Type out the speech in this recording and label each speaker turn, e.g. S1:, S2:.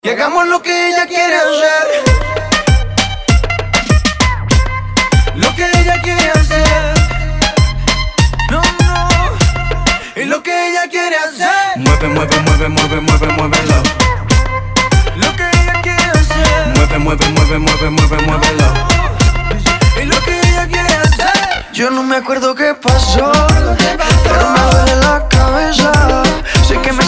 S1: Y hagamos lo que ella quiere hacer. Lo que ella quiere hacer. No, no. Y lo que ella quiere hacer.
S2: Mueve, mueve, mueve, mueve, mueve, muévelo.
S1: Lo que ella quiere hacer.
S2: Mueve, mueve, mueve, mueve, mueve, muévelo.
S1: Y lo que ella quiere hacer. Yo no me acuerdo qué pasó, pero me duele la cabeza. Sé que me